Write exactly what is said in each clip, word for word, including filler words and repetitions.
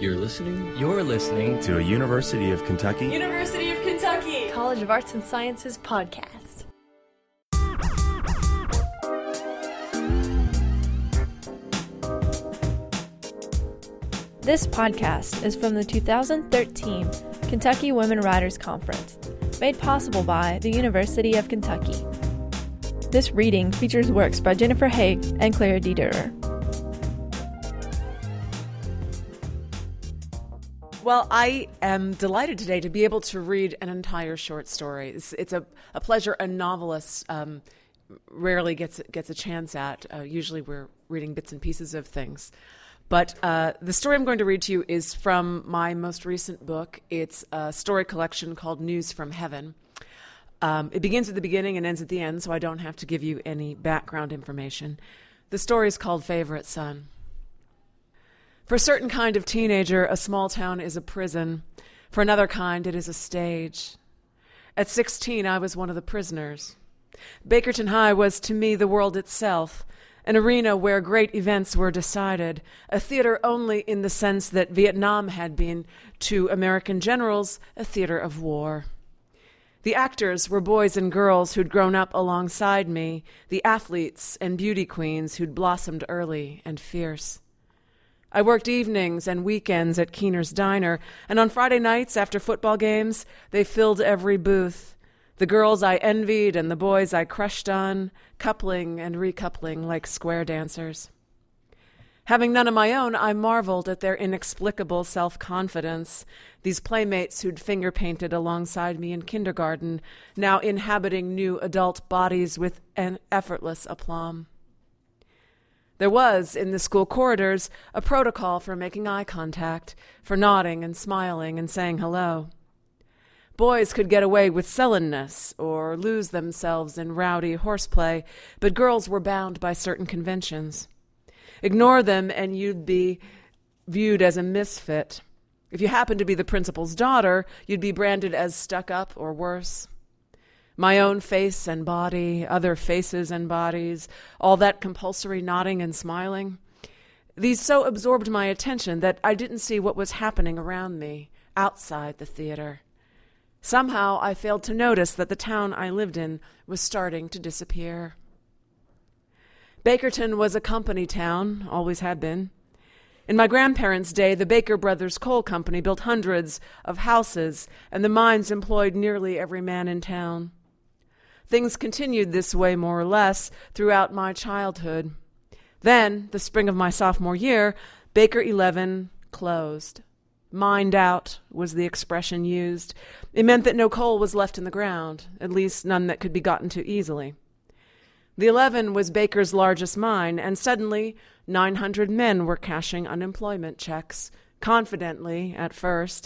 You're listening? You're listening to a University of Kentucky University of Kentucky College of Arts and Sciences podcast. This podcast is from the two thousand thirteen Kentucky Women Writers Conference, made possible by the University of Kentucky. This reading features works by Jennifer Haig and Clara Dederer. Well, I am delighted today to be able to read an entire short story. It's, it's a, a pleasure a novelist um, rarely gets gets a chance at. Uh, usually we're reading bits and pieces of things. But uh, the story I'm going to read to you is from my most recent book. It's a story collection called News from Heaven. Um, it begins at the beginning and ends at the end, so I don't have to give you any background information. The story is called Favorite Son. For a certain kind of teenager, a small town is a prison. For another kind, it is a stage. At sixteen, I was one of the prisoners. Bakerton High was to me the world itself, an arena where great events were decided, a theater only in the sense that Vietnam had been to American generals a theater of war. The actors were boys and girls who'd grown up alongside me, the athletes and beauty queens who'd blossomed early and fierce. I worked evenings and weekends at Keener's Diner, and on Friday nights after football games, they filled every booth. The girls I envied and the boys I crushed on, coupling and recoupling like square dancers. Having none of my own, I marveled at their inexplicable self-confidence, these playmates who'd finger-painted alongside me in kindergarten, now inhabiting new adult bodies with an effortless aplomb. There was, in the school corridors, a protocol for making eye contact, for nodding and smiling and saying hello. Boys could get away with sullenness or lose themselves in rowdy horseplay, but girls were bound by certain conventions. Ignore them and you'd be viewed as a misfit. If you happened to be the principal's daughter, you'd be branded as stuck-up or worse. My own face and body, other faces and bodies, all that compulsory nodding and smiling. These so absorbed my attention that I didn't see what was happening around me, outside the theater. Somehow I failed to notice that the town I lived in was starting to disappear. Bakerton was a company town, always had been. In my grandparents' day, the Baker Brothers Coal Company built hundreds of houses, and the mines employed nearly every man in town. Things continued this way, more or less, throughout my childhood. Then, the spring of my sophomore year, Baker eleven closed. Mined out was the expression used. It meant that no coal was left in the ground, at least none that could be gotten to easily. The eleven was Baker's largest mine, and suddenly nine hundred men were cashing unemployment checks, confidently at first.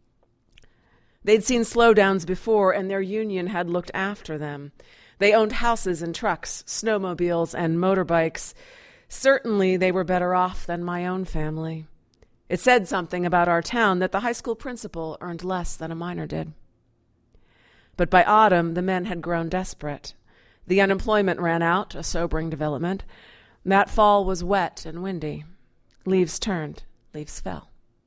They'd seen slowdowns before, and their union had looked after them. They owned houses and trucks, snowmobiles and motorbikes. Certainly they were better off than my own family. It said something about our town that the high school principal earned less than a miner did. But by autumn, the men had grown desperate. The unemployment ran out, a sobering development. That fall was wet and windy. Leaves turned, leaves fell.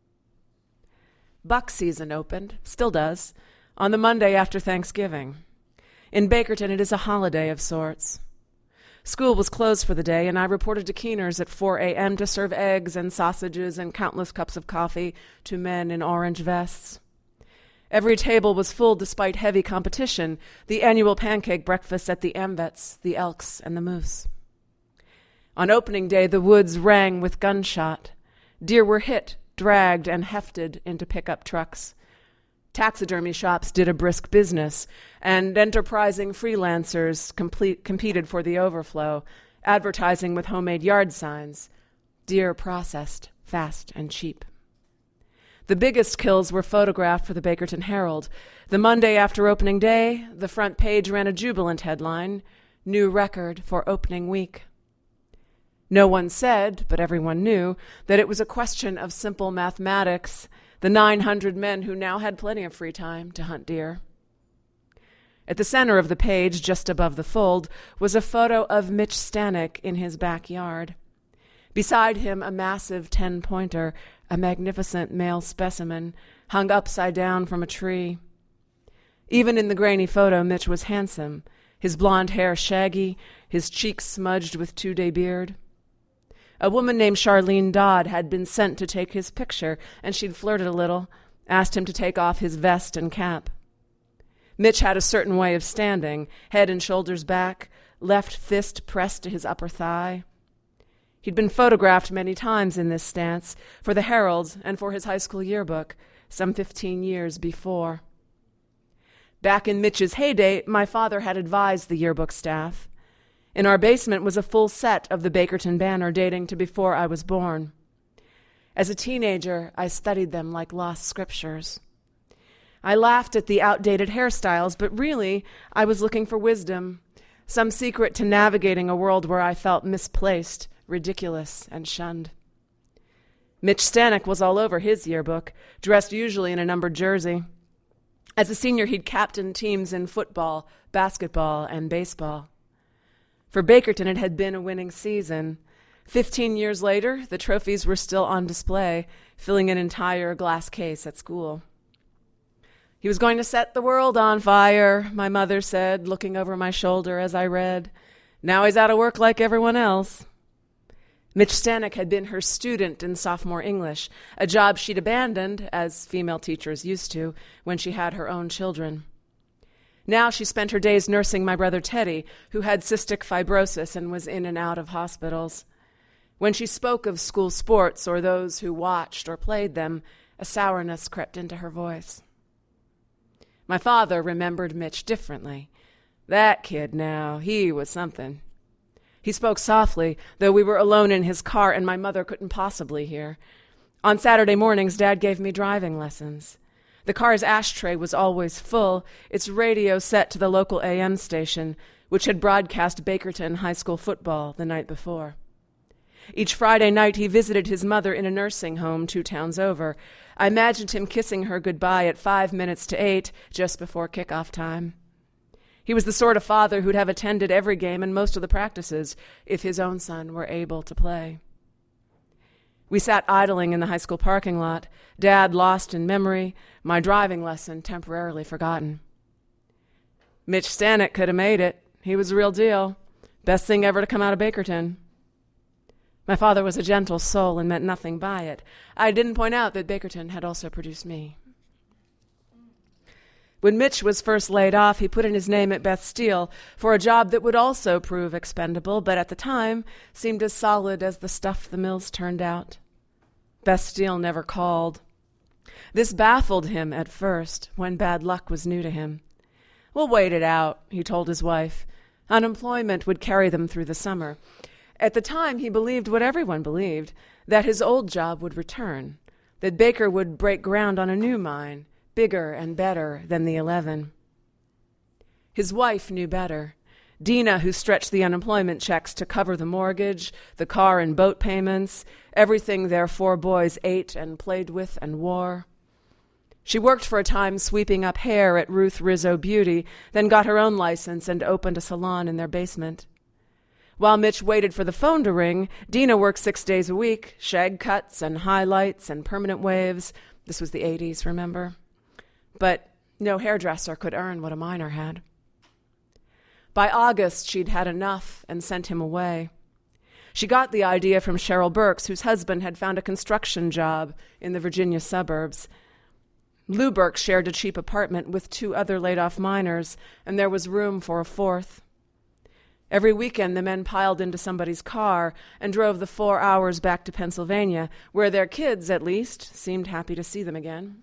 Buck season opened, still does, on the Monday after Thanksgiving. In Bakerton, it is a holiday of sorts. School was closed for the day, and I reported to Keener's at four a.m. to serve eggs and sausages and countless cups of coffee to men in orange vests. Every table was full despite heavy competition, the annual pancake breakfast at the Ambets, the Elks, and the Moose. On opening day, the woods rang with gunshot. Deer were hit, dragged, and hefted into pickup trucks. Taxidermy shops did a brisk business, and enterprising freelancers complete, competed for the overflow, advertising with homemade yard signs. Deer processed, fast and cheap. The biggest kills were photographed for the Bakerton Herald. The Monday after opening day, the front page ran a jubilant headline, "New Record for Opening Week." No one said, but everyone knew, that it was a question of simple mathematics, the nine hundred men who now had plenty of free time to hunt deer. At the center of the page, just above the fold, was a photo of Mitch Stanek in his backyard. Beside him, a massive ten-pointer, a magnificent male specimen, hung upside down from a tree. Even in the grainy photo, Mitch was handsome, his blonde hair shaggy, his cheeks smudged with two-day beard. A woman named Charlene Dodd had been sent to take his picture, and she'd flirted a little, asked him to take off his vest and cap. Mitch had a certain way of standing, head and shoulders back, left fist pressed to his upper thigh. He'd been photographed many times in this stance, for the Herald and for his high school yearbook, some fifteen years before. Back in Mitch's heyday, my father had advised the yearbook staff. In our basement was a full set of the Bakerton banner dating to before I was born. As a teenager, I studied them like lost scriptures. I laughed at the outdated hairstyles, but really, I was looking for wisdom, some secret to navigating a world where I felt misplaced, ridiculous, and shunned. Mitch Stanek was all over his yearbook, dressed usually in a numbered jersey. As a senior, he'd captained teams in football, basketball, and baseball. For Bakerton, it had been a winning season. Fifteen years later, the trophies were still on display, filling an entire glass case at school. He was going to set the world on fire, my mother said, looking over my shoulder as I read. Now he's out of work like everyone else. Mitch Stanek had been her student in sophomore English, a job she'd abandoned, as female teachers used to, when she had her own children. Now she spent her days nursing my brother Teddy, who had cystic fibrosis and was in and out of hospitals. When she spoke of school sports or those who watched or played them, a sourness crept into her voice. My father remembered Mitch differently. That kid now, he was something. He spoke softly, though we were alone in his car and my mother couldn't possibly hear. On Saturday mornings, Dad gave me driving lessons. The car's ashtray was always full, its radio set to the local A M station, which had broadcast Bakerton high school football the night before. Each Friday night he visited his mother in a nursing home two towns over. I imagined him kissing her goodbye at five minutes to eight, just before kickoff time. He was the sort of father who'd have attended every game and most of the practices if his own son were able to play. We sat idling in the high school parking lot, Dad lost in memory, my driving lesson temporarily forgotten. Mitch Stanek could have made it. He was the real deal. Best thing ever to come out of Bakerton. My father was a gentle soul and meant nothing by it. I didn't point out that Bakerton had also produced me. When Mitch was first laid off, he put in his name at Beth Steel for a job that would also prove expendable, but at the time seemed as solid as the stuff the mills turned out. Beth Steel never called. This baffled him at first, when bad luck was new to him. We'll wait it out, he told his wife. Unemployment would carry them through the summer. At the time, he believed what everyone believed, that his old job would return, that Baker would break ground on a new mine, bigger and better than the eleven. His wife knew better. Dina, who stretched the unemployment checks to cover the mortgage, the car and boat payments, everything their four boys ate and played with and wore. She worked for a time sweeping up hair at Ruth Rizzo Beauty, then got her own license and opened a salon in their basement. While Mitch waited for the phone to ring, Dina worked six days a week, shag cuts and highlights and permanent waves. This was the eighties, remember? But no hairdresser could earn what a miner had. By August, she'd had enough and sent him away. She got the idea from Cheryl Burks, whose husband had found a construction job in the Virginia suburbs. Lou Burks shared a cheap apartment with two other laid-off miners, and there was room for a fourth. Every weekend, the men piled into somebody's car and drove the four hours back to Pennsylvania, where their kids, at least, seemed happy to see them again.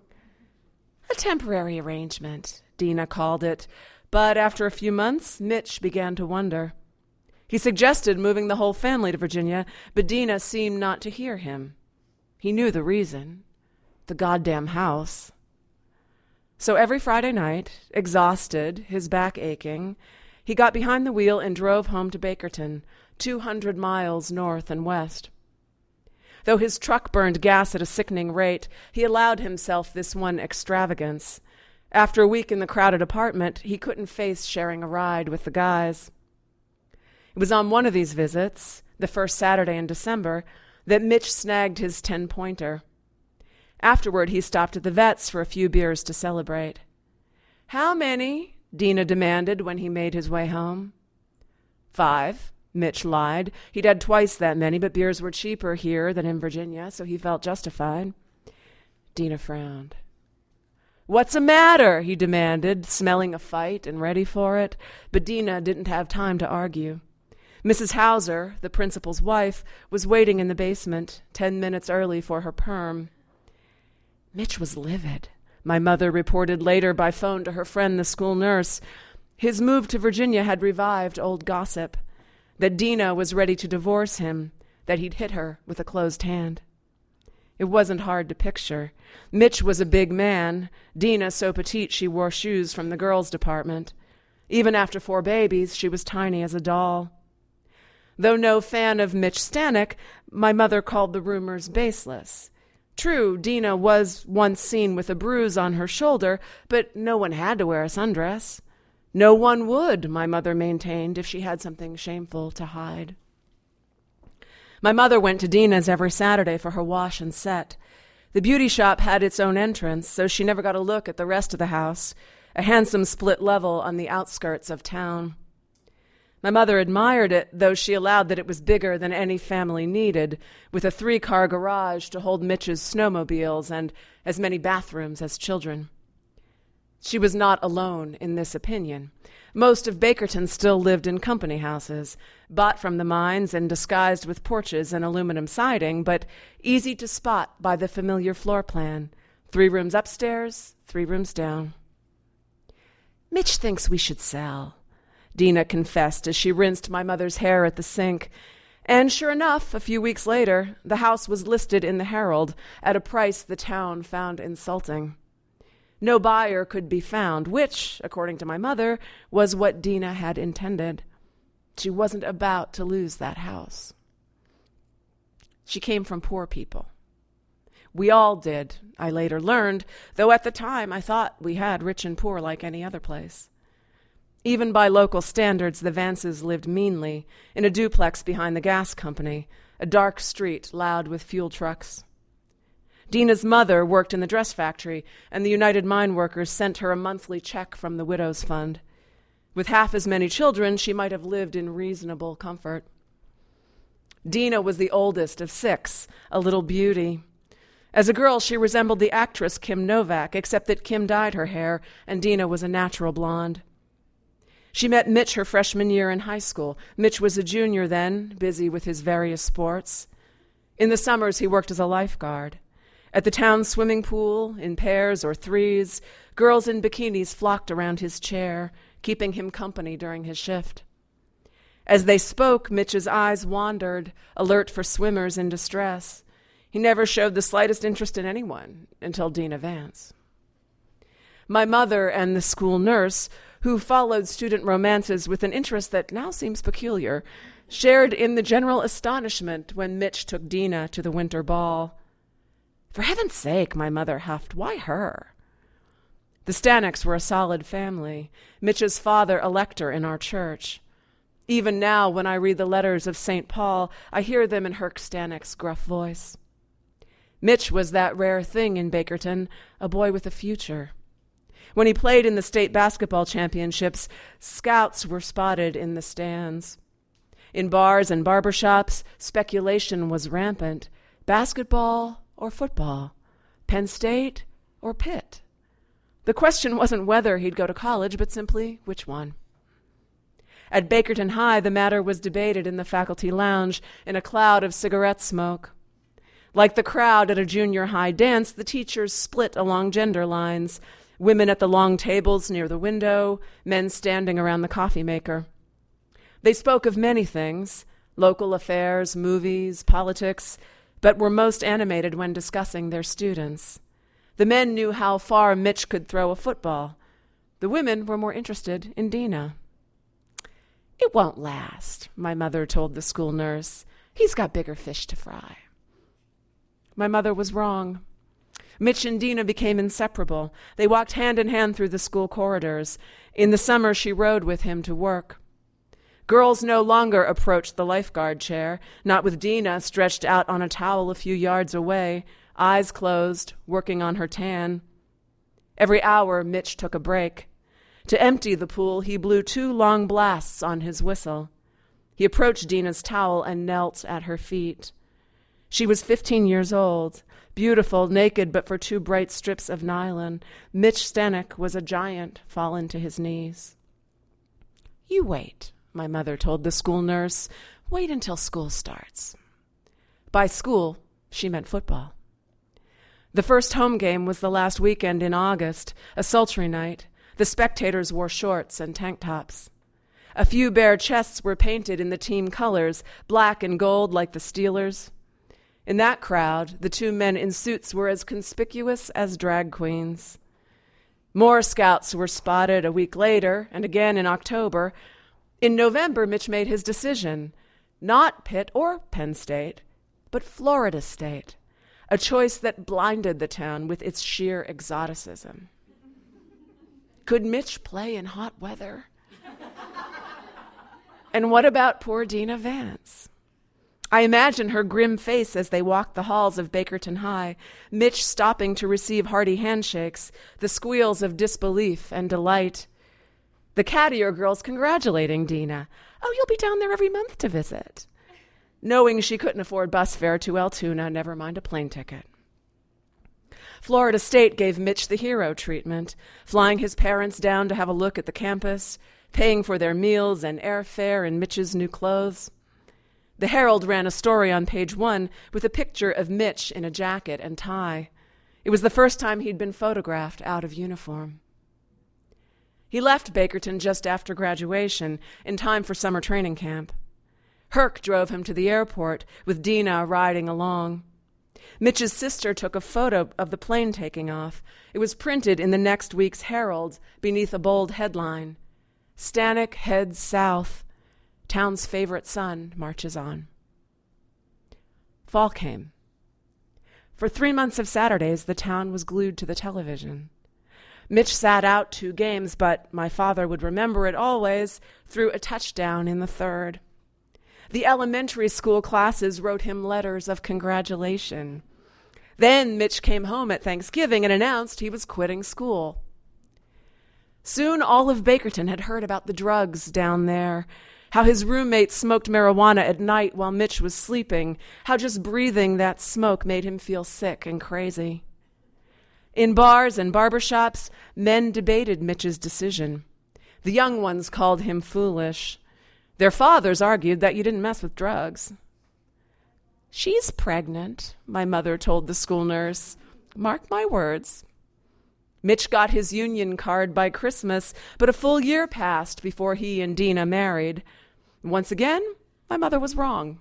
A temporary arrangement, Dina called it, but after a few months, Mitch began to wonder. He suggested moving the whole family to Virginia, but Dina seemed not to hear him. He knew the reason. The goddamn house. So every Friday night, exhausted, his back aching, he got behind the wheel and drove home to Bakerton, two hundred miles north and west. Though his truck burned gas at a sickening rate, he allowed himself this one extravagance. After a week in the crowded apartment, he couldn't face sharing a ride with the guys. It was on one of these visits, the first Saturday in December, that Mitch snagged his ten-pointer. Afterward, he stopped at the vet's for a few beers to celebrate. "How many?" Dina demanded when he made his way home. Five, Mitch lied. He'd had twice that many, but beers were cheaper here than in Virginia, so he felt justified. Dina frowned. "What's the matter?" he demanded, smelling a fight and ready for it, but Dina didn't have time to argue. Missus Hauser, the principal's wife, was waiting in the basement, ten minutes early for her perm. Mitch was livid, my mother reported later by phone to her friend, the school nurse. His move to Virginia had revived old gossip, that Dina was ready to divorce him, that he'd hit her with a closed hand. It wasn't hard to picture. Mitch was a big man, Dina so petite she wore shoes from the girls' department. Even after four babies, she was tiny as a doll. Though no fan of Mitch Stanek, my mother called the rumors baseless. True, Dina was once seen with a bruise on her shoulder, but no one had to wear a sundress. No one would, my mother maintained, if she had something shameful to hide. My mother went to Dina's every Saturday for her wash and set. The beauty shop had its own entrance, so she never got a look at the rest of the house, a handsome split level on the outskirts of town. My mother admired it, though she allowed that it was bigger than any family needed, with a three-car garage to hold Mitch's snowmobiles and as many bathrooms as children. She was not alone in this opinion. Most of Bakerton still lived in company houses, bought from the mines and disguised with porches and aluminum siding, but easy to spot by the familiar floor plan. Three rooms upstairs, three rooms down. "Mitch thinks we should sell," Dina confessed as she rinsed my mother's hair at the sink. And sure enough, a few weeks later, the house was listed in the Herald at a price the town found insulting. No buyer could be found, which, according to my mother, was what Dina had intended. She wasn't about to lose that house. She came from poor people. We all did, I later learned, though at the time I thought we had rich and poor like any other place. Even by local standards, the Vances lived meanly, in a duplex behind the gas company, a dark street loud with fuel trucks. Dina's mother worked in the dress factory, and the United Mine Workers sent her a monthly check from the Widow's Fund. With half as many children, she might have lived in reasonable comfort. Dina was the oldest of six, a little beauty. As a girl, she resembled the actress Kim Novak, except that Kim dyed her hair, and Dina was a natural blonde. She met Mitch her freshman year in high school. Mitch was a junior then, busy with his various sports. In the summers, he worked as a lifeguard. At the town swimming pool, in pairs or threes, girls in bikinis flocked around his chair, keeping him company during his shift. As they spoke, Mitch's eyes wandered, alert for swimmers in distress. He never showed the slightest interest in anyone until Dina Vance. My mother and the school nurse, who followed student romances with an interest that now seems peculiar, shared in the general astonishment when Mitch took Dina to the winter ball. "For heaven's sake," my mother huffed, "why her?" The Staneks were a solid family, Mitch's father a lector in our church. Even now, when I read the letters of Saint Paul, I hear them in Herc Stanek's gruff voice. Mitch was that rare thing in Bakerton, a boy with a future. When he played in the state basketball championships, scouts were spotted in the stands. In bars and barbershops, speculation was rampant. Basketball or football? Penn State or Pitt? The question wasn't whether he'd go to college, but simply which one. At Bakerton High, the matter was debated in the faculty lounge in a cloud of cigarette smoke. Like the crowd at a junior high dance, the teachers split along gender lines. Women at the long tables near the window, men standing around the coffee maker. They spoke of many things, local affairs, movies, politics, but were most animated when discussing their students. The men knew how far Mitch could throw a football. The women were more interested in Dina. "It won't last," my mother told the school nurse. "He's got bigger fish to fry." My mother was wrong. Mitch and Dina became inseparable. They walked hand in hand through the school corridors. In the summer, she rode with him to work. Girls no longer approached the lifeguard chair, not with Dina stretched out on a towel a few yards away, eyes closed, working on her tan. Every hour, Mitch took a break. To empty the pool, he blew two long blasts on his whistle. He approached Dina's towel and knelt at her feet. She was fifteen years old, beautiful, naked but for two bright strips of nylon. Mitch Stanek was a giant fallen to his knees. "You wait," my mother told the school nurse. "Wait until school starts." By school, she meant football. The first home game was the last weekend in August, a sultry night. The spectators wore shorts and tank tops. A few bare chests were painted in the team colors, black and gold like the Steelers. In that crowd, the two men in suits were as conspicuous as drag queens. More scouts were spotted a week later, and again in October. In November, Mitch made his decision. Not Pitt or Penn State, but Florida State, a choice that blinded the town with its sheer exoticism. Could Mitch play in hot weather? And what about poor Dina Vance? I imagine her grim face as they walked the halls of Bakerton High, Mitch stopping to receive hearty handshakes, the squeals of disbelief and delight. The Cattier girls congratulating Dina. "Oh, you'll be down there every month to visit." Knowing she couldn't afford bus fare to Altoona, never mind a plane ticket. Florida State gave Mitch the hero treatment, flying his parents down to have a look at the campus, paying for their meals and airfare and Mitch's new clothes. The Herald ran a story on page one with a picture of Mitch in a jacket and tie. It was the first time he'd been photographed out of uniform. He left Bakerton just after graduation, in time for summer training camp. Herc drove him to the airport, with Dina riding along. Mitch's sister took a photo of the plane taking off. It was printed in the next week's Herald beneath a bold headline, "Stanek heads south. Town's favorite son marches on." Fall came. For three months of Saturdays, the town was glued to the television. Mitch sat out two games, but my father would remember it always, threw a touchdown in the third. The elementary school classes wrote him letters of congratulation. Then Mitch came home at Thanksgiving and announced he was quitting school. Soon all of Bakerton had heard about the drugs down there, how his roommate smoked marijuana at night while Mitch was sleeping, how just breathing that smoke made him feel sick and crazy. In bars and barbershops, men debated Mitch's decision. The young ones called him foolish. Their fathers argued that you didn't mess with drugs. "She's pregnant," my mother told the school nurse. "Mark my words." Mitch got his union card by Christmas, but a full year passed before he and Dina married. Once again, my mother was wrong.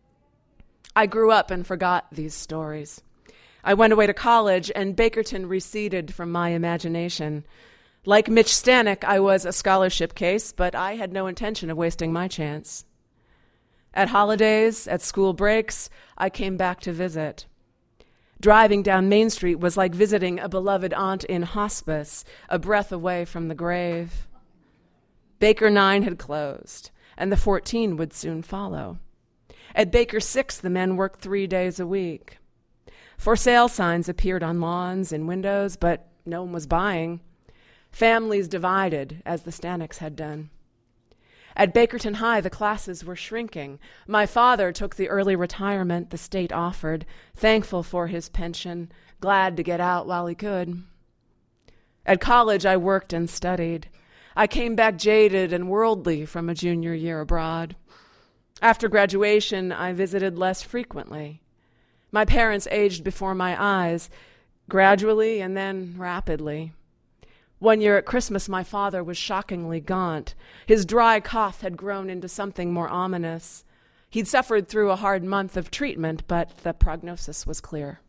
I grew up and forgot these stories. I went away to college, and Bakerton receded from my imagination. Like Mitch Stanek, I was a scholarship case, but I had no intention of wasting my chance. At holidays, at school breaks, I came back to visit. Driving down Main Street was like visiting a beloved aunt in hospice, a breath away from the grave. Baker nine had closed, and the fourteen would soon follow. At Baker six, the men worked three days a week. For sale signs appeared on lawns and windows, but no one was buying. Families divided, as the Staneks had done. At Bakerton High, the classes were shrinking. My father took the early retirement the state offered, thankful for his pension, glad to get out while he could. At college, I worked and studied. I came back jaded and worldly from a junior year abroad. After graduation, I visited less frequently. My parents aged before my eyes, gradually and then rapidly. One year at Christmas, my father was shockingly gaunt. His dry cough had grown into something more ominous. He'd suffered through a hard month of treatment, but the prognosis was clear.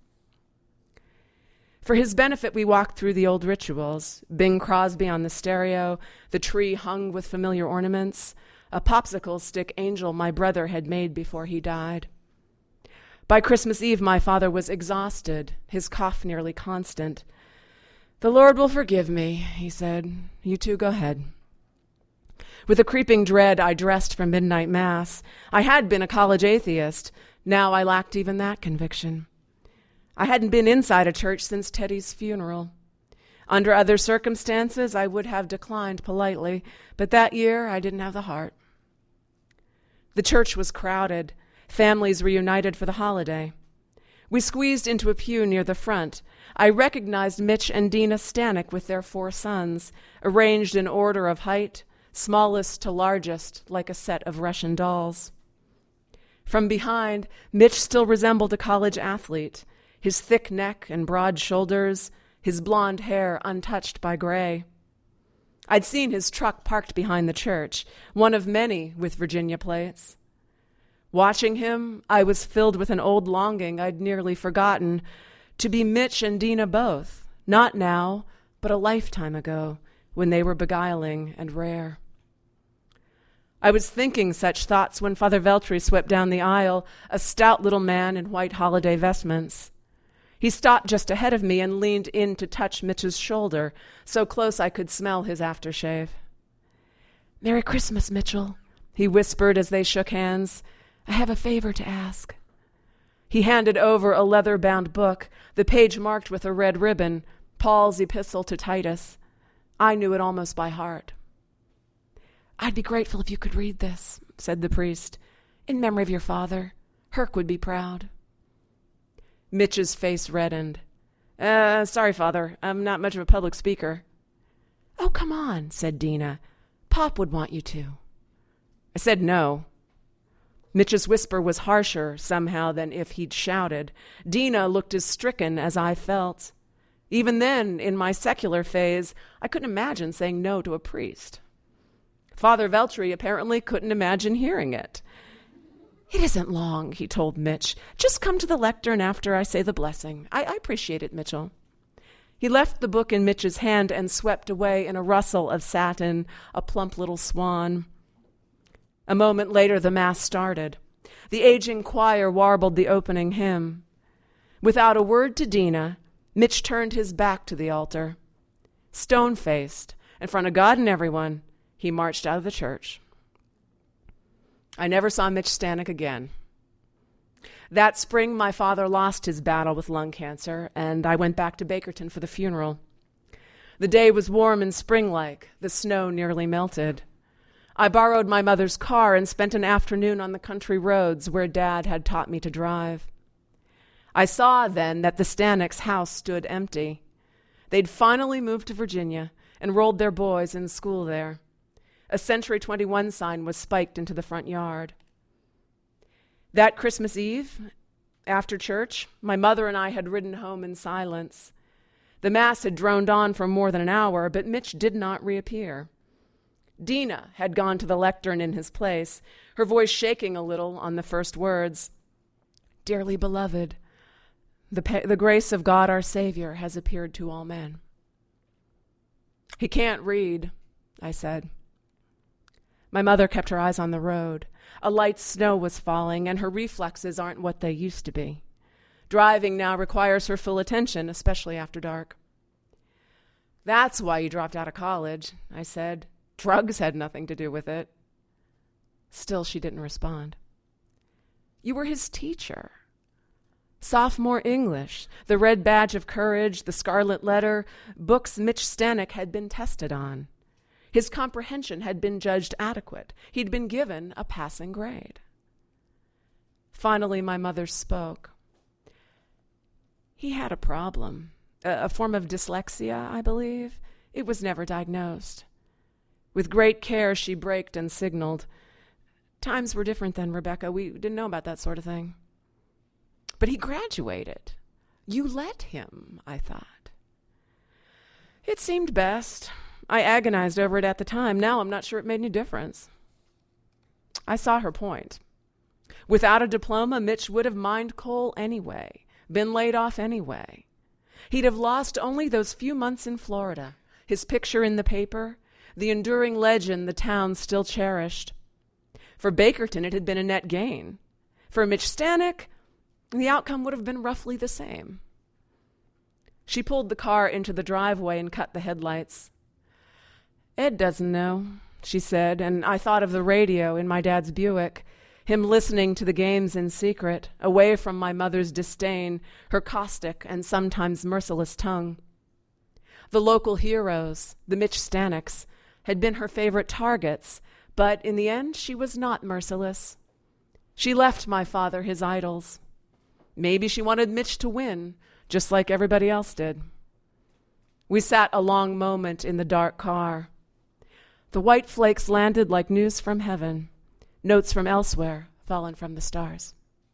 For his benefit, we walked through the old rituals. Bing Crosby on the stereo, the tree hung with familiar ornaments, a popsicle stick angel my brother had made before he died. By Christmas Eve, my father was exhausted, his cough nearly constant. "The Lord will forgive me," he said. "You two go ahead." With a creeping dread, I dressed for midnight mass. I had been a college atheist. Now I lacked even that conviction. I hadn't been inside a church since Teddy's funeral. Under other circumstances, I would have declined politely, but that year I didn't have the heart. The church was crowded. Families reunited for the holiday. We squeezed into a pew near the front. I recognized Mitch and Dina Stanek with their four sons, arranged in order of height, smallest to largest, like a set of Russian dolls. From behind, Mitch still resembled a college athlete, his thick neck and broad shoulders, his blonde hair untouched by gray. I'd seen his truck parked behind the church, one of many with Virginia plates. Watching him, I was filled with an old longing I'd nearly forgotten, to be Mitch and Dina both, not now, but a lifetime ago, when they were beguiling and rare. I was thinking such thoughts when Father Veltri swept down the aisle, a stout little man in white holiday vestments. He stopped just ahead of me and leaned in to touch Mitch's shoulder, so close I could smell his aftershave. "Merry Christmas, Mitchell," he whispered as they shook hands. "I have a favor to ask." He handed over a leather-bound book, the page marked with a red ribbon, Paul's epistle to Titus. I knew it almost by heart. "I'd be grateful if you could read this," said the priest. "In memory of your father. Herc would be proud." Mitch's face reddened. Uh, sorry, Father. I'm not much of a public speaker." "Oh, come on," said Dina. "Pop would want you to." I said no. Mitch's whisper was harsher, somehow, than if he'd shouted. Dina looked as stricken as I felt. Even then, in my secular phase, I couldn't imagine saying no to a priest. Father Veltri apparently couldn't imagine hearing it. "It isn't long," he told Mitch. "Just come to the lectern after I say the blessing. I, I appreciate it, Mitchell." He left the book in Mitch's hand and swept away in a rustle of satin, a plump little swan. A moment later, the Mass started. The aging choir warbled the opening hymn. Without a word to Dina, Mitch turned his back to the altar. Stone-faced, in front of God and everyone, he marched out of the church. I never saw Mitch Stanek again. That spring, my father lost his battle with lung cancer, and I went back to Bakerton for the funeral. The day was warm and spring-like. The snow nearly melted. I borrowed my mother's car and spent an afternoon on the country roads where Dad had taught me to drive. I saw then that the Stanek's house stood empty. They'd finally moved to Virginia, enrolled their boys in school there. A Century twenty-one sign was spiked into the front yard. That Christmas Eve, after church, my mother and I had ridden home in silence. The Mass had droned on for more than an hour, but Mitch did not reappear. Dina had gone to the lectern in his place, her voice shaking a little on the first words. "Dearly beloved, the, pa- the grace of God our Savior has appeared to all men." "He can't read," I said. My mother kept her eyes on the road. A light snow was falling, and her reflexes aren't what they used to be. Driving now requires her full attention, especially after dark. "That's why you dropped out of college," I said. "Drugs had nothing to do with it." Still, she didn't respond. "You were his teacher. Sophomore English, the red badge of courage, the scarlet letter, books Mitch Stanek had been tested on. His comprehension had been judged adequate. He'd been given a passing grade. Finally, my mother spoke. "He had a problem, a, a form of dyslexia, I believe. It was never diagnosed." With great care, she braked and signaled. "Times were different then, Rebecca. We didn't know about that sort of thing." "But he graduated. You let him," I thought. It seemed best. I agonized over it at the time. Now I'm not sure it made any difference. I saw her point. Without a diploma, Mitch would have mined coal anyway, been laid off anyway. He'd have lost only those few months in Florida, his picture in the paper, the enduring legend the town still cherished. For Bakerton, it had been a net gain. For Mitch Stanek, the outcome would have been roughly the same. She pulled the car into the driveway and cut the headlights. "Ed doesn't know. she said, and I thought of the radio in my dad's Buick, him listening to the games in secret, away from my mother's disdain, her caustic and sometimes merciless tongue. The local heroes, the Mitch Staneks, had been her favorite targets, but in the end she was not merciless. She left my father his idols. Maybe she wanted Mitch to win, just like everybody else did. We sat a long moment in the dark car. The white flakes landed like news from heaven, notes from elsewhere fallen from the stars.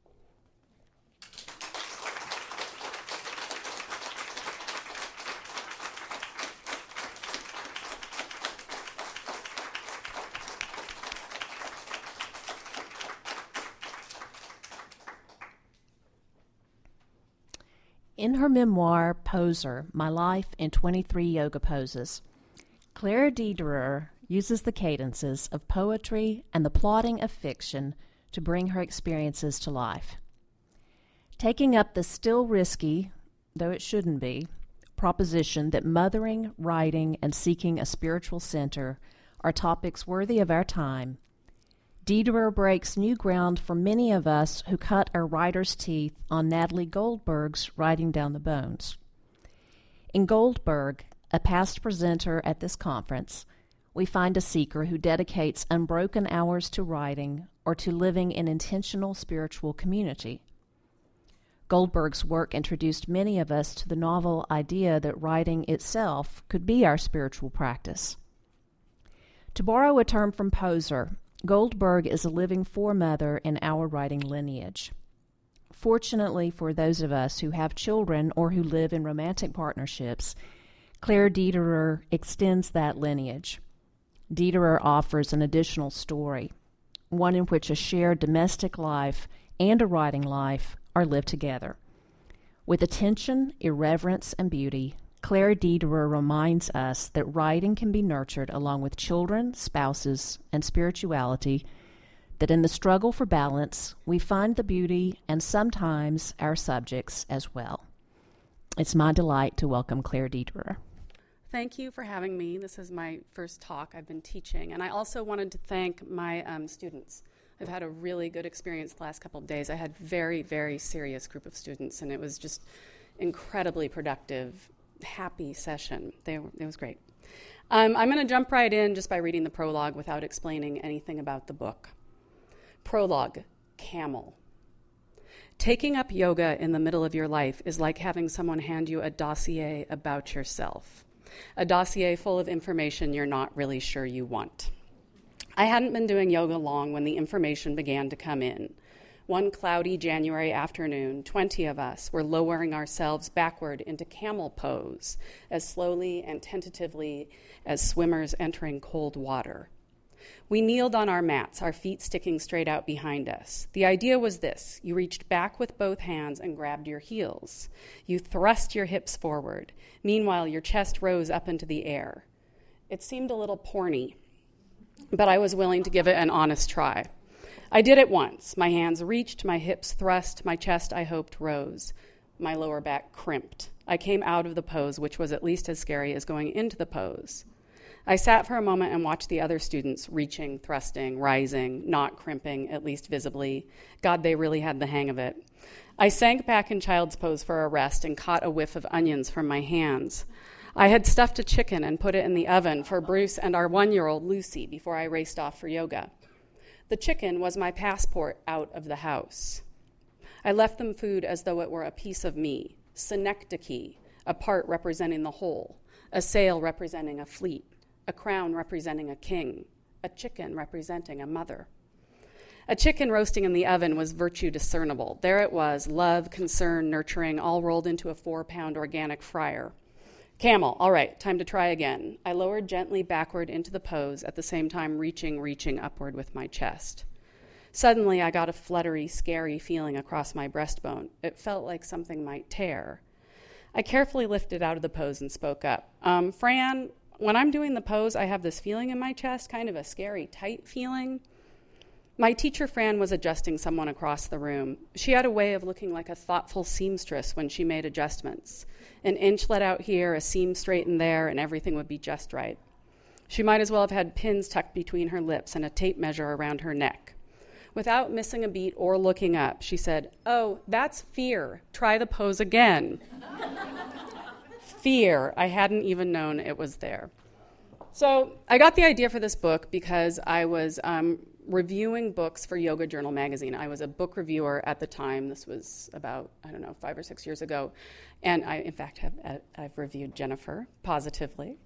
In her memoir, Poser, My Life in twenty-three Yoga Poses, Claire Dederer uses the cadences of poetry and the plotting of fiction to bring her experiences to life. Taking up the still risky, though it shouldn't be, proposition that mothering, writing, and seeking a spiritual center are topics worthy of our time, Dederer breaks new ground for many of us who cut our writer's teeth on Natalie Goldberg's Writing Down the Bones. In Goldberg, a past presenter at this conference, we find a seeker who dedicates unbroken hours to writing or to living in intentional spiritual community. Goldberg's work introduced many of us to the novel idea that writing itself could be our spiritual practice. To borrow a term from Poser, Goldberg is a living foremother in our writing lineage. Fortunately for those of us who have children or who live in romantic partnerships, Claire Dederer extends that lineage. Dederer offers an additional story, one in which a shared domestic life and a writing life are lived together. With attention, irreverence, and beauty, Claire Dederer reminds us that writing can be nurtured along with children, spouses, and spirituality, that in the struggle for balance, we find the beauty and sometimes our subjects as well. It's my delight to welcome Claire Dederer. Thank you for having me. This is my first talk I've been teaching, and I also wanted to thank my um, students. I've had a really good experience the last couple of days. I had very, very serious group of students, and it was just incredibly productive, happy session. They were, it was great. Um, I'm going to jump right in just by reading the prologue without explaining anything about the book. Prologue, Camel. Taking up yoga in the middle of your life is like having someone hand you a dossier about yourself, a dossier full of information you're not really sure you want. I hadn't been doing yoga long when the information began to come in. One cloudy January afternoon, twenty of us were lowering ourselves backward into camel pose, as slowly and tentatively as swimmers entering cold water. We kneeled on our mats, our feet sticking straight out behind us. The idea was this: you reached back with both hands and grabbed your heels. You thrust your hips forward. Meanwhile, your chest rose up into the air. It seemed a little porny, but I was willing to give it an honest try. I did it once. My hands reached, my hips thrust, my chest, I hoped, rose. My lower back crimped. I came out of the pose, which was at least as scary as going into the pose. I sat for a moment and watched the other students reaching, thrusting, rising, not crimping, at least visibly. God, they really had the hang of it. I sank back in child's pose for a rest and caught a whiff of onions from my hands. I had stuffed a chicken and put it in the oven for Bruce and our one-year-old Lucy before I raced off for yoga. The chicken was my passport out of the house. I left them food as though it were a piece of me, synecdoche, a part representing the whole, a sail representing a fleet, a crown representing a king, a chicken representing a mother. A chicken roasting in the oven was virtue discernible. There it was, love, concern, nurturing, all rolled into a four-pound organic fryer. Camel, all right, time to try again. I lowered gently backward into the pose, at the same time reaching, reaching upward with my chest. Suddenly, I got a fluttery, scary feeling across my breastbone. It felt like something might tear. I carefully lifted out of the pose and spoke up. Um, Fran, when I'm doing the pose, I have this feeling in my chest, kind of a scary, tight feeling. My teacher, Fran, was adjusting someone across the room. She had a way of looking like a thoughtful seamstress when she made adjustments. An inch let out here, a seam straightened there, and everything would be just right. She might as well have had pins tucked between her lips and a tape measure around her neck. Without missing a beat or looking up, she said, "Oh, that's fear. Try the pose again." Fear. I hadn't even known it was there. So I got the idea for this book because I was um, reviewing books for Yoga Journal magazine. I was a book reviewer at the time. This was about, I don't know, five or six years ago. And I, in fact, have uh, I've reviewed Jennifer positively.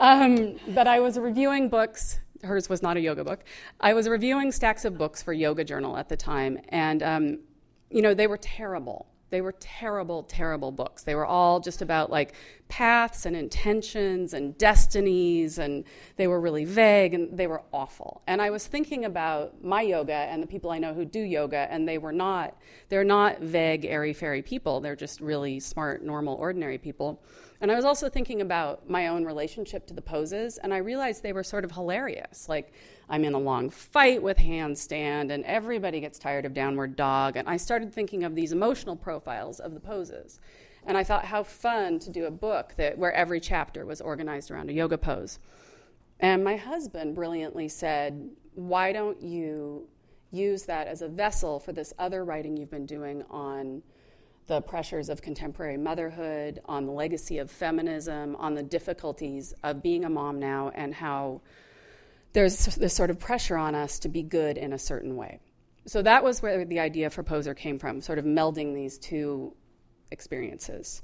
Um, but I was reviewing books. Hers was not a yoga book. I was reviewing stacks of books for Yoga Journal at the time. And, um, you know, they were terrible. They were terrible, terrible books. They were all just about like paths and intentions and destinies, and they were really vague, and they were awful. And I was thinking about my yoga and the people I know who do yoga, and they were not, they're not vague, airy-fairy people. They're just really smart, normal, ordinary people. And I was also thinking about my own relationship to the poses, and I realized they were sort of hilarious. Like, I'm in a long fight with handstand, and everybody gets tired of downward dog. And I started thinking of these emotional profiles of the poses. And I thought how fun to do a book that where every chapter was organized around a yoga pose. And my husband brilliantly said, why don't you use that as a vessel for this other writing you've been doing on the pressures of contemporary motherhood, on the legacy of feminism, on the difficulties of being a mom now, and how there's this sort of pressure on us to be good in a certain way. So that was where the idea for Poser came from, sort of melding these two experiences.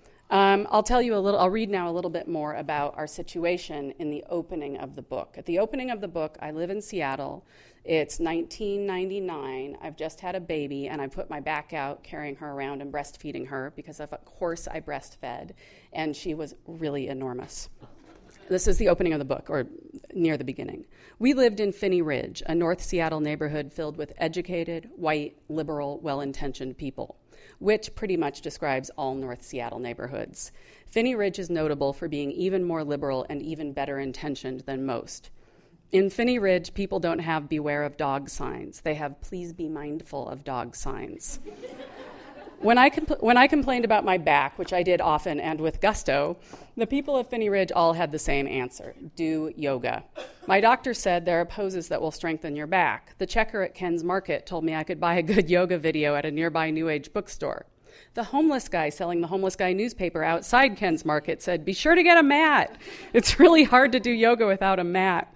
Um, I'll tell you a little, I'll read now a little bit more about our situation in the opening of the book. At the opening of the book, I live in Seattle. It's nineteen ninety-nine. I've just had a baby, and I put my back out carrying her around and breastfeeding her because, of course, I breastfed, and she was really enormous. This is the opening of the book, or near the beginning. We lived in Phinney Ridge, a North Seattle neighborhood filled with educated, white, liberal, well-intentioned people, which pretty much describes all North Seattle neighborhoods. Phinney Ridge is notable for being even more liberal and even better intentioned than most. In Phinney Ridge, people don't have beware of dog signs. They have please be mindful of dog signs. When I, compl- when I complained about my back, which I did often and with gusto, the people of Phinney Ridge all had the same answer: do yoga. My doctor said there are poses that will strengthen your back. The checker at Ken's Market told me I could buy a good yoga video at a nearby New Age bookstore. The homeless guy selling the Homeless Guy newspaper outside Ken's Market said, be sure to get a mat. It's really hard to do yoga without a mat.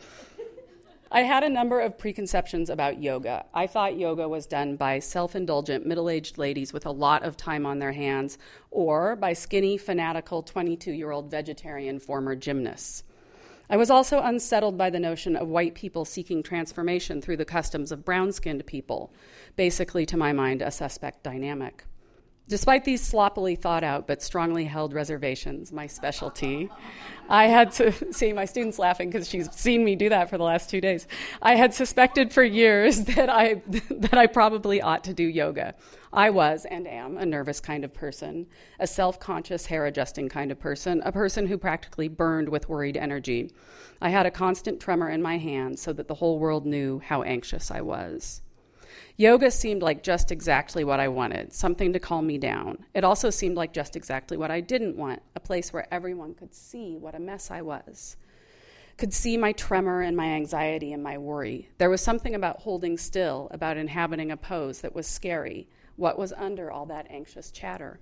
I had a number of preconceptions about yoga. I thought yoga was done by self-indulgent middle-aged ladies with a lot of time on their hands, or by skinny, fanatical twenty-two-year-old vegetarian former gymnasts. I was also unsettled by the notion of white people seeking transformation through the customs of brown-skinned people, basically, to my mind, a suspect dynamic. Despite these sloppily thought out but strongly held reservations, my specialty, I had to, see my student's laughing because she's seen me do that for the last two days. I had suspected for years that I that I probably ought to do yoga. I was and am a nervous kind of person, a self-conscious, hair-adjusting kind of person, a person who practically burned with worried energy. I had a constant tremor in my hands so that the whole world knew how anxious I was. Yoga seemed like just exactly what I wanted, something to calm me down. It also seemed like just exactly what I didn't want, a place where everyone could see what a mess I was, could see my tremor and my anxiety and my worry. There was something about holding still, about inhabiting a pose that was scary. What was under all that anxious chatter?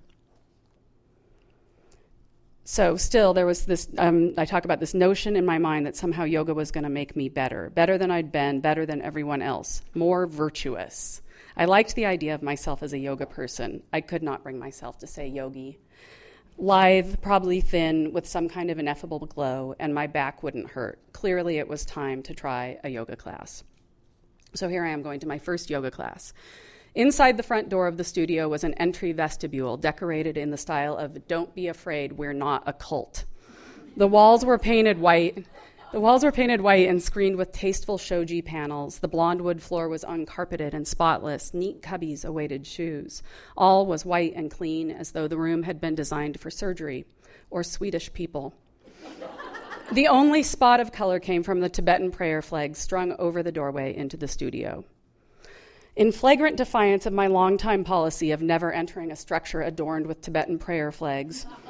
So still, there was this, um, I talk about this notion in my mind that somehow yoga was going to make me better, better than I'd been, better than everyone else, more virtuous. I liked the idea of myself as a yoga person. I could not bring myself to say yogi. Lithe, probably thin, with some kind of ineffable glow, and my back wouldn't hurt. Clearly, it was time to try a yoga class. So here I am going to my first yoga class. Inside the front door of the studio was an entry vestibule decorated in the style of "Don't be afraid, we're not a cult." The walls were painted white. The walls were painted white and screened with tasteful shoji panels. The blonde wood floor was uncarpeted and spotless. Neat cubbies awaited shoes. All was white and clean, as though the room had been designed for surgery or Swedish people. The only spot of color came from the Tibetan prayer flag strung over the doorway into the studio. In flagrant defiance of my longtime policy of never entering a structure adorned with Tibetan prayer flags,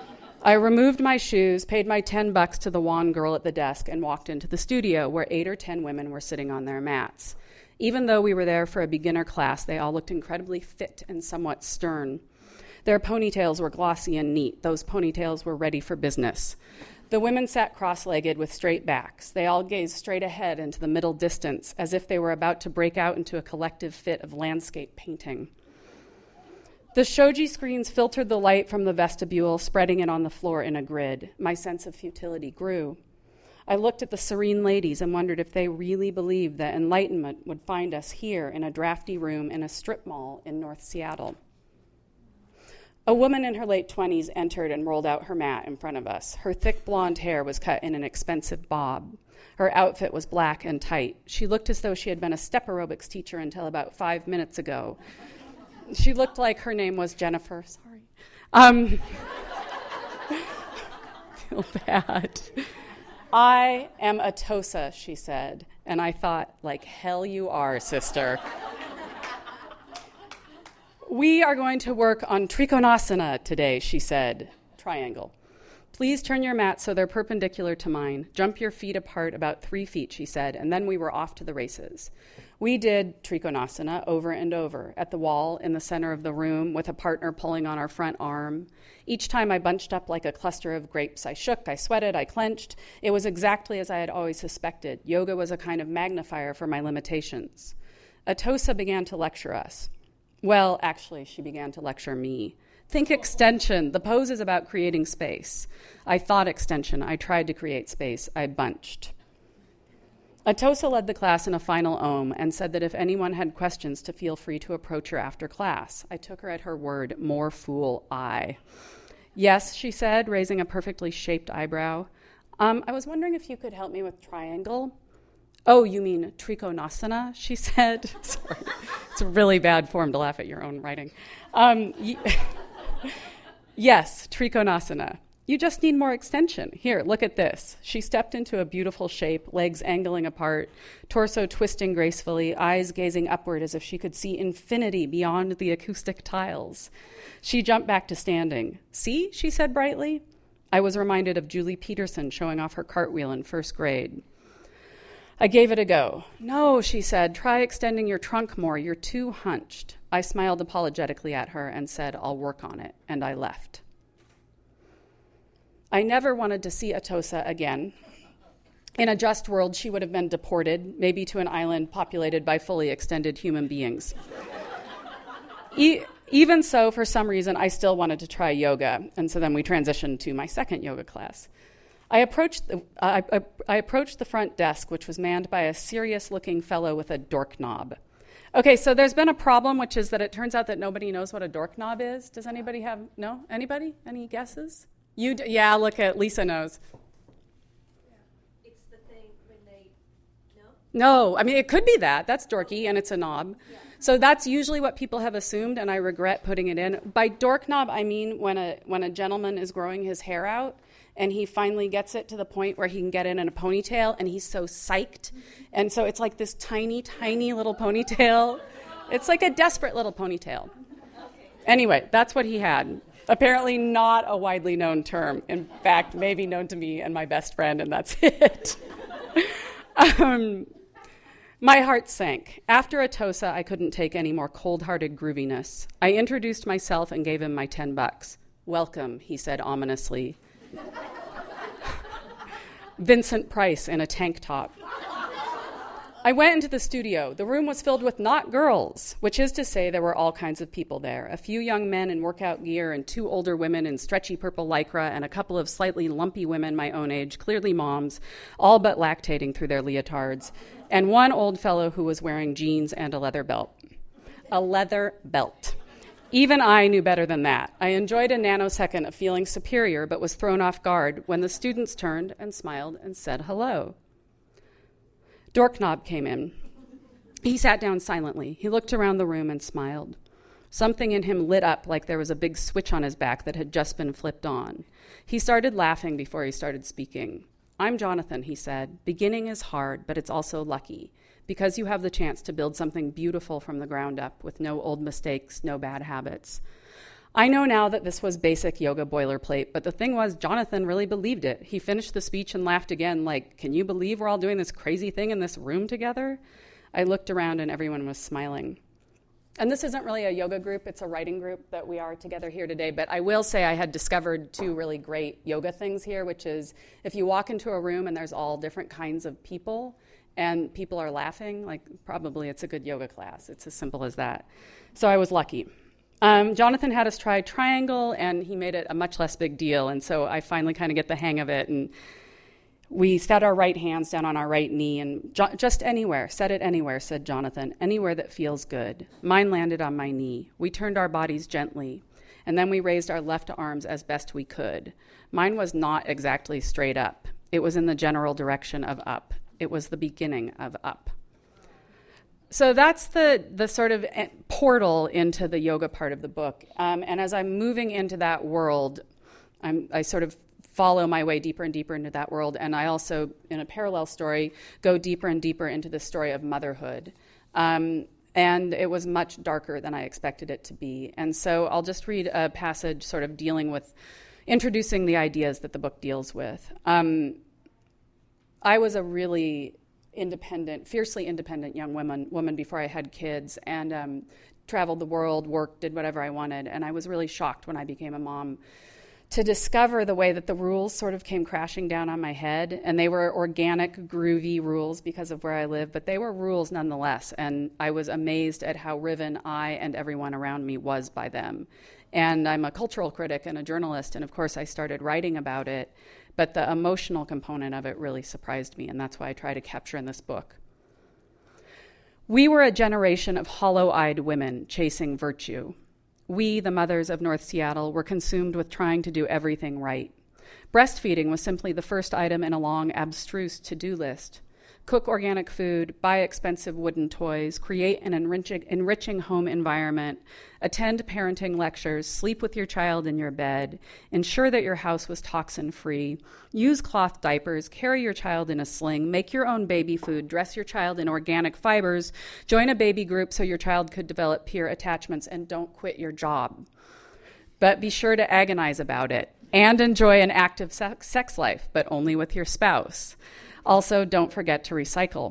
I removed my shoes, paid my ten bucks to the wan girl at the desk, and walked into the studio where eight or ten women were sitting on their mats. Even though we were there for a beginner class, they all looked incredibly fit and somewhat stern. Their ponytails were glossy and neat. Those ponytails were ready for business. The women sat cross-legged with straight backs. They all gazed straight ahead into the middle distance, as if they were about to break out into a collective fit of landscape painting. The shoji screens filtered the light from the vestibule, spreading it on the floor in a grid. My sense of futility grew. I looked at the serene ladies and wondered if they really believed that enlightenment would find us here in a drafty room in a strip mall in North Seattle. A woman in her late twenties entered and rolled out her mat in front of us. Her thick blonde hair was cut in an expensive bob. Her outfit was black and tight. She looked as though she had been a step aerobics teacher until about five minutes ago. She looked like her name was Jennifer. Sorry. Um, I feel bad. I am a Tosa, she said. And I thought, like, hell you are, sister. We are going to work on Trikonasana today, she said. Triangle. Please turn your mat so they're perpendicular to mine. Jump your feet apart about three feet, she said, and then we were off to the races. We did Trikonasana over and over, at the wall in the center of the room, with a partner pulling on our front arm. Each time I bunched up like a cluster of grapes. I shook, I sweated, I clenched. It was exactly as I had always suspected. Yoga was a kind of magnifier for my limitations. Atosa began to lecture us. Well, actually, she began to lecture me. Think extension. The pose is about creating space. I thought extension. I tried to create space. I bunched. Atosa led the class in a final om and said that if anyone had questions to feel free to approach her after class. I took her at her word, more fool I. Yes, she said, raising a perfectly shaped eyebrow. Um, I was wondering if you could help me with triangle. Oh, you mean Trikonasana, she said. Sorry, it's a really bad form to laugh at your own writing. Um, y- yes, Trikonasana. You just need more extension. Here, look at this. She stepped into a beautiful shape, legs angling apart, torso twisting gracefully, eyes gazing upward as if she could see infinity beyond the acoustic tiles. She jumped back to standing. See, she said brightly. I was reminded of Julie Peterson showing off her cartwheel in first grade. I gave it a go. No, she said, try extending your trunk more. You're too hunched. I smiled apologetically at her and said, I'll work on it, and I left. I never wanted to see Atosa again. In a just world, she would have been deported, maybe to an island populated by fully extended human beings. e- even so, for some reason, I still wanted to try yoga, and so then we transitioned to my second yoga class. I approached the, uh, I, I approached the front desk, which was manned by a serious-looking fellow with a dork knob. Okay, so there's been a problem, which is that it turns out that nobody knows what a dork knob is. Does anybody have, no? Anybody? Any guesses? You, d- yeah, look at, Lisa knows. Yeah. It's the thing when they, no? No, I mean, it could be that. That's dorky, and it's a knob. Yeah. So that's usually what people have assumed, and I regret putting it in. By dork knob, I mean when a when a gentleman is growing his hair out, and he finally gets it to the point where he can get it in a ponytail, and he's so psyched. And so it's like this tiny, tiny little ponytail. It's like a desperate little ponytail. Anyway, that's what he had. Apparently not a widely known term. In fact, maybe known to me and my best friend, and that's it. um, my heart sank. After Atosa, I couldn't take any more cold-hearted grooviness. I introduced myself and gave him my ten bucks. Welcome, he said ominously. Vincent Price in a tank top. I went into the studio. The room was filled with not girls, which is to say there were all kinds of people there. A few young men in workout gear and two older women in stretchy purple lycra and a couple of slightly lumpy women my own age, clearly moms, all but lactating through their leotards, and one old fellow who was wearing jeans and a leather belt. A leather belt. Even I knew better than that. I enjoyed a nanosecond of feeling superior, but was thrown off guard when the students turned and smiled and said hello. Dorknob came in. He sat down silently. He looked around the room and smiled. Something in him lit up like there was a big switch on his back that had just been flipped on. He started laughing before he started speaking. I'm Jonathan, he said. Beginning is hard, but it's also lucky, because you have the chance to build something beautiful from the ground up with no old mistakes, no bad habits. I know now that this was basic yoga boilerplate, but the thing was, Jonathan really believed it. He finished the speech and laughed again, like, can you believe we're all doing this crazy thing in this room together? I looked around and everyone was smiling. And this isn't really a yoga group, it's a writing group that we are together here today, but I will say I had discovered two really great yoga things here, which is if you walk into a room and there's all different kinds of people and people are laughing, like probably it's a good yoga class. It's as simple as that. So I was lucky. Um, Jonathan had us try triangle and he made it a much less big deal, and so I finally kind of get the hang of it, and we set our right hands down on our right knee, and jo- just anywhere, set it anywhere, said Jonathan, anywhere that feels good. Mine landed on my knee. We turned our bodies gently, and then we raised our left arms as best we could. Mine was not exactly straight up. It was in the general direction of up. It was the beginning of up. So that's the, the sort of portal into the yoga part of the book. Um, and as I'm moving into that world, I'm, I sort of follow my way deeper and deeper into that world. And I also, in a parallel story, go deeper and deeper into the story of motherhood. Um, and it was much darker than I expected it to be. And so I'll just read a passage sort of dealing with, introducing the ideas that the book deals with. Um, I was a really independent, fiercely independent young woman, woman before I had kids, and um, traveled the world, worked, did whatever I wanted. And I was really shocked when I became a mom to discover the way that the rules sort of came crashing down on my head. And they were organic, groovy rules because of where I live, but they were rules nonetheless. And I was amazed at how riven I and everyone around me was by them. And I'm a cultural critic and a journalist, and of course I started writing about it, but the emotional component of it really surprised me, and that's why I try to capture in this book. We were a generation of hollow-eyed women chasing virtue. We, the mothers of North Seattle, were consumed with trying to do everything right. Breastfeeding was simply the first item in a long, abstruse to-do list. Cook organic food, buy expensive wooden toys, create an enriching, enriching home environment, attend parenting lectures, sleep with your child in your bed, ensure that your house was toxin-free, use cloth diapers, carry your child in a sling, make your own baby food, dress your child in organic fibers, join a baby group so your child could develop peer attachments, and don't quit your job. But be sure to agonize about it and enjoy an active sex life, but only with your spouse. Also, don't forget to recycle.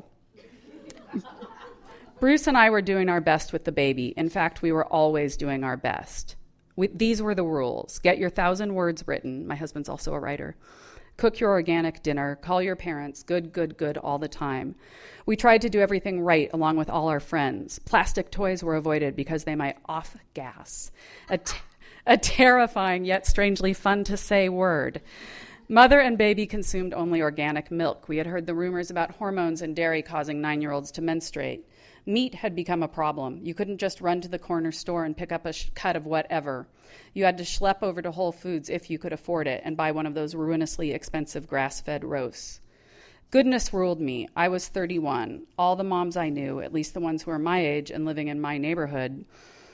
Bruce and I were doing our best with the baby. In fact, we were always doing our best. We, these were the rules. Get your thousand words written. My husband's also a writer. Cook your organic dinner. Call your parents. Good, good, good all the time. We tried to do everything right along with all our friends. Plastic toys were avoided because they might off-gas. A, t- a terrifying yet strangely fun to say word. Mother and baby consumed only organic milk. We had heard the rumors about hormones and dairy causing nine-year-olds to menstruate. Meat had become a problem. You couldn't just run to the corner store and pick up a sh- cut of whatever. You had to schlep over to Whole Foods if you could afford it and buy one of those ruinously expensive grass-fed roasts. Goodness ruled me. I was thirty-one. All the moms I knew, at least the ones who were my age and living in my neighborhood,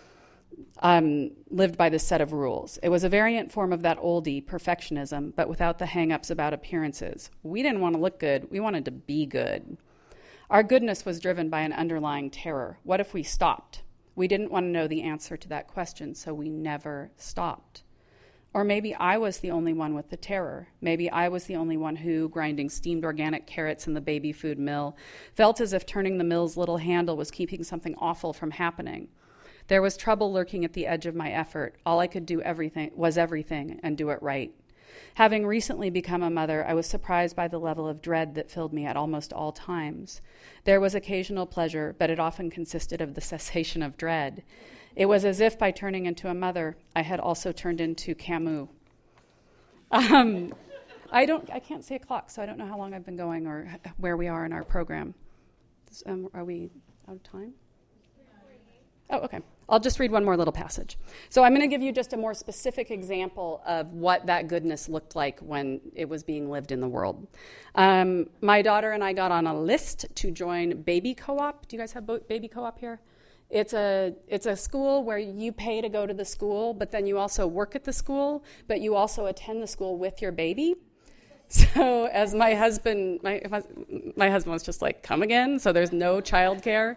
Um, lived by this set of rules. It was a variant form of that oldie perfectionism, but without the hang-ups about appearances. We didn't want to look good. We wanted to be good. Our goodness was driven by an underlying terror. What if we stopped? We didn't want to know the answer to that question, so we never stopped. Or maybe I was the only one with the terror. Maybe I was the only one who, grinding steamed organic carrots in the baby food mill, felt as if turning the mill's little handle was keeping something awful from happening. There was trouble lurking at the edge of my effort. All I could do everything was everything and do it right. Having recently become a mother, I was surprised by the level of dread that filled me at almost all times. There was occasional pleasure, but it often consisted of the cessation of dread. It was as if by turning into a mother, I had also turned into Camus. Um, I don't. I can't see a clock, so I don't know how long I've been going or where we are in our program. Um, are we out of time? Oh, okay. I'll just read one more little passage. So I'm going to give you just a more specific example of what that goodness looked like when it was being lived in the world. Um, my daughter and I got on a list to join Baby Co-op. Do you guys have Baby Co-op here? It's a it's a school where you pay to go to the school, but then you also work at the school, but you also attend the school with your baby. So as my husband, my my husband was just like, come again? So there's no childcare.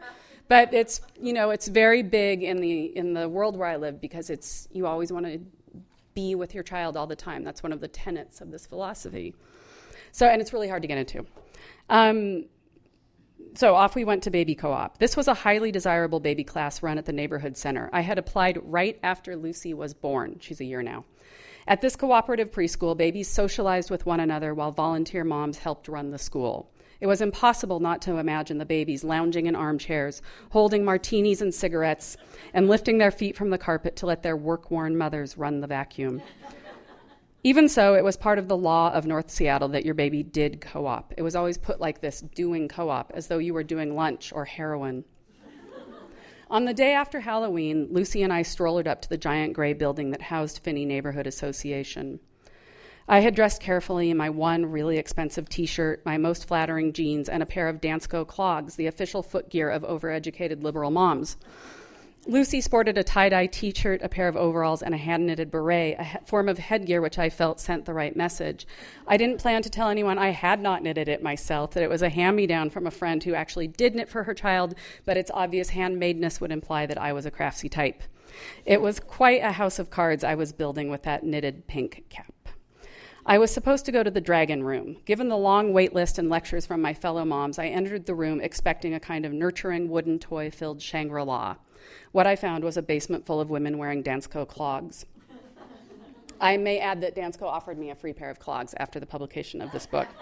But it's, you know, it's very big in the in the world where I live because it's you always want to be with your child all the time. That's one of the tenets of this philosophy. So, and it's really hard to get into. Um, so off we went to baby co-op. This was a highly desirable baby class run at the neighborhood center. I had applied right after Lucy was born. She's a year now. At this cooperative preschool, babies socialized with one another while volunteer moms helped run the school. It was impossible not to imagine the babies lounging in armchairs, holding martinis and cigarettes, and lifting their feet from the carpet to let their work-worn mothers run the vacuum. Even so, it was part of the law of North Seattle that your baby did co-op. It was always put like this, doing co-op, as though you were doing lunch or heroin. On the day after Halloween, Lucy and I strolled up to the giant gray building that housed Finney Neighborhood Association. I had dressed carefully in my one really expensive t-shirt, my most flattering jeans, and a pair of Dansko clogs, the official footgear of overeducated liberal moms. Lucy sported a tie-dye t-shirt, a pair of overalls, and a hand-knitted beret, a he- form of headgear which I felt sent the right message. I didn't plan to tell anyone I had not knitted it myself, that it was a hand-me-down from a friend who actually did knit for her child, but its obvious handmadeness would imply that I was a craftsy type. It was quite a house of cards I was building with that knitted pink cap. I was supposed to go to the Dragon Room. Given the long wait list and lectures from my fellow moms, I entered the room expecting a kind of nurturing wooden toy-filled Shangri-La. What I found was a basement full of women wearing Dansko clogs. I may add that Dansko offered me a free pair of clogs after the publication of this book.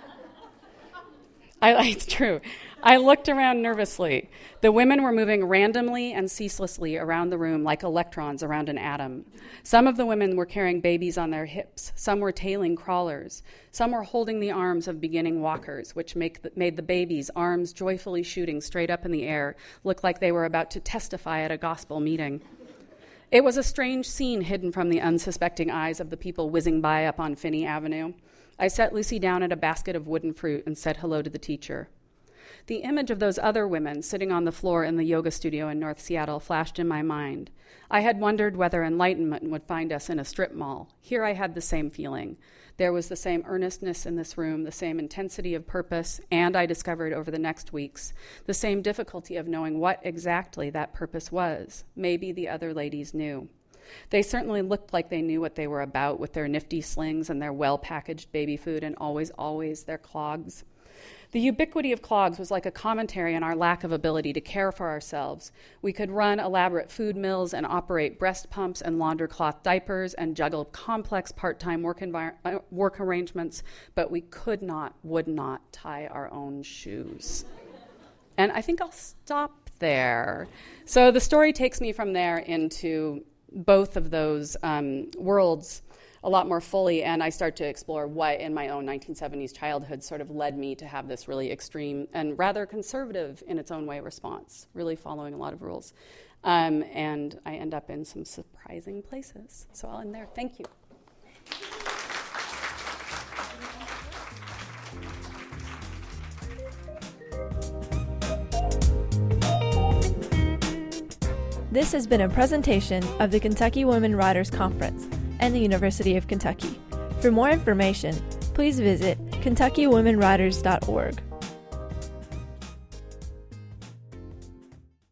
I, it's true. I looked around nervously. The women were moving randomly and ceaselessly around the room like electrons around an atom. Some of the women were carrying babies on their hips. Some were tailing crawlers. Some were holding the arms of beginning walkers, which make the, made the babies, arms joyfully shooting straight up in the air, look like they were about to testify at a gospel meeting. It was a strange scene hidden from the unsuspecting eyes of the people whizzing by up on Finney Avenue. I set Lucy down at a basket of wooden fruit and said hello to the teacher. The image of those other women sitting on the floor in the yoga studio in North Seattle flashed in my mind. I had wondered whether enlightenment would find us in a strip mall. Here I had the same feeling. There was the same earnestness in this room, the same intensity of purpose, and I discovered over the next weeks the same difficulty of knowing what exactly that purpose was. Maybe the other ladies knew. They certainly looked like they knew what they were about with their nifty slings and their well-packaged baby food and always, always their clogs. The ubiquity of clogs was like a commentary on our lack of ability to care for ourselves. We could run elaborate food mills and operate breast pumps and launder cloth diapers and juggle complex part-time work, envir- uh, work arrangements, but we could not, would not tie our own shoes. And I think I'll stop there. So the story takes me from there into both of those um, worlds a lot more fully, and I start to explore what in my own nineteen seventies childhood sort of led me to have this really extreme and rather conservative in its own way response, really following a lot of rules. Um, and I end up in some surprising places. So I'll end there. Thank you. This has been a presentation of the Kentucky Women Writers Conference and the University of Kentucky. For more information, please visit kentucky women writers dot org.